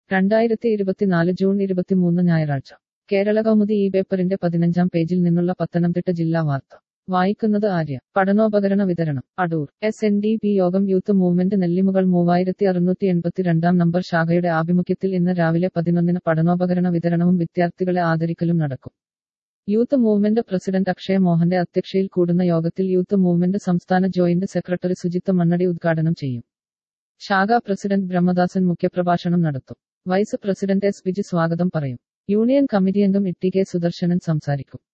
2024 June 23 ഞായറാഴ്ച കേരള കൗമുദി ഈ പേപ്പറിന്റെ 15-ാം പേജിൽ നിന്നുള്ള പത്തനംതിട്ട ജില്ലാ വാർത്ത വായിക്കുന്നത് ആര്യ. പഠനോപകരണ വിതരണം അടൂർ. SNDP യോഗം യൂത്ത് മൂവ്മെന്റ് നെല്ലിമുകൾ 3682 നമ്പർ ശാഖയുടെ ആഭിമുഖ്യത്തിൽ ഇന്ന് രാവിലെ 11-ന് പഠനോപകരണ വിതരണവും വിദ്യാർത്ഥികളെ ആദരിക്കലും നടക്കും. യൂത്ത് മൂവ്മെന്റ് പ്രസിഡന്റ് അക്ഷയ മോഹന്റെ അധ്യക്ഷതയിൽ കൂടുന്ന യോഗത്തിൽ യൂത്ത് മൂവ്മെന്റ് സംസ്ഥാന ജോയിന്റ് സെക്രട്ടറി സുജിത്ത് മണ്ണടി ഉദ്ഘാടനം ചെയ്യും. ശാഖാ പ്രസിഡന്റ് ബ്രഹ്മദാസൻ മുഖ്യപ്രഭാഷണം നടത്തും. Vice president S. ബിജു സ്വാഗതം പറയും. യൂണിയൻ കമ്മിറ്റി അംഗം ഇട്ടി കെ സുദർശനൻ സംസാരിക്കും.